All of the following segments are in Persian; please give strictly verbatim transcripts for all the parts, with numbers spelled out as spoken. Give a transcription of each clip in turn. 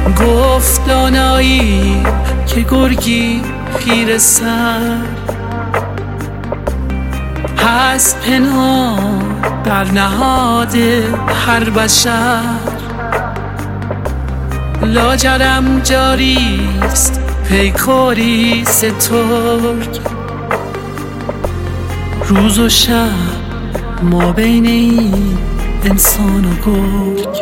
گفت دانایی که گرگی پیر سر هست پنهان در نهاد هر بشر. لاجرم جاریست پیکاری سترگ، روز و شب ما بین این انسان و گرگ.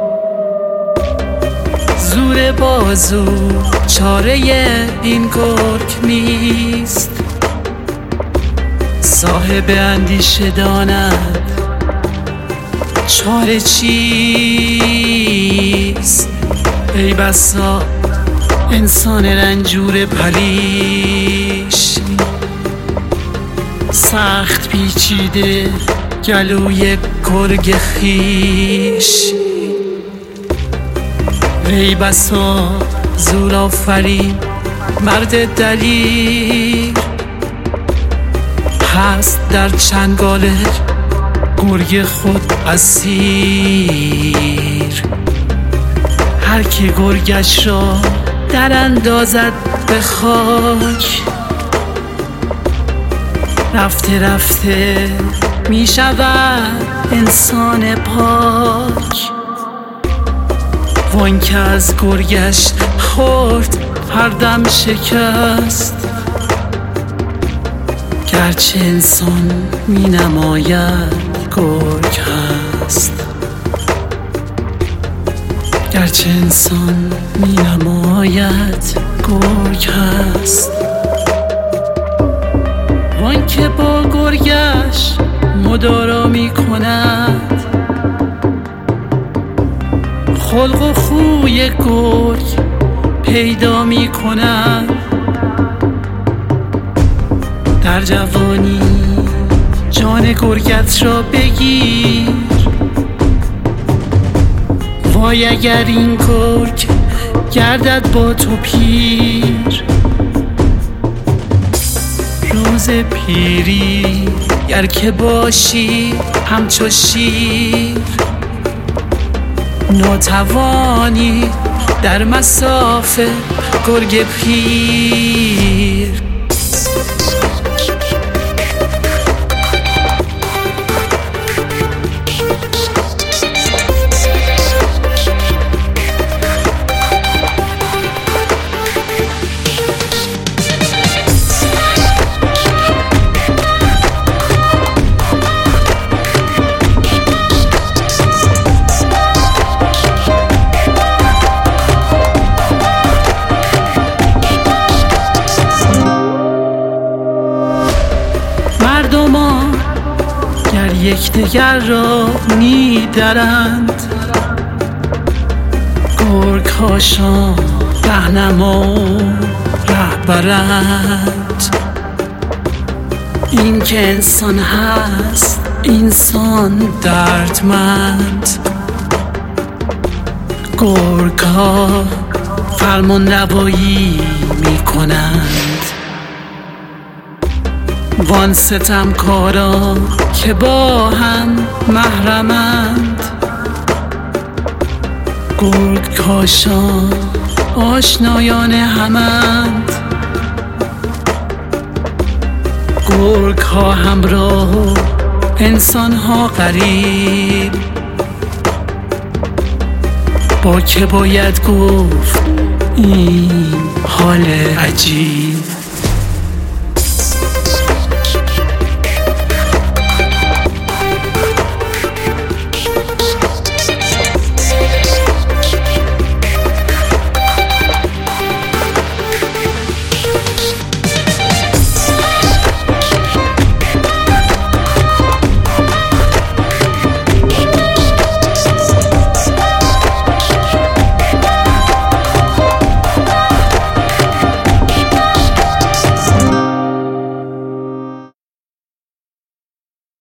زور بازو چاره این گرگ نیست، صاحب اندیشه داند چاره چیست. ای بسا انسان رنجور پریش، سخت پیچیده گلوی گرگ خیش. ای بسا زور آفرین مرد دلیر، هست در چنگال گرگ خود اسیر. هر که گرگش را در اندازد به خاک، رفته رفته می شود انسان پاک. وان که از گرگش خورد پردم شکست، گرچه انسان می نماید گرگ هست. گرچه انسان می نماید گرگ هست. وان که با گرگش مدارا می کند، خلق و خوی گرگ پیدا می کند. در جوانی جان گرگت را بگیر، وای اگر این گرگ گردد با تو پیر. روز پیری گر که باشی همچو شیر، ناتوانی در مصاف گرگ پیر. مردمان گر یکدیگر را می‌درند، گرگ هاشان رهنما و رهبرند. این که انسان هست انسان دردمند، گرگ ها فرمان روایی می‌کنند. وان ستمکارا که با هم محرمند، گرگ کاشان آشنایان همند. گرگ ها همراه و انسان ها غریب، با که باید گفت این حال عجیب.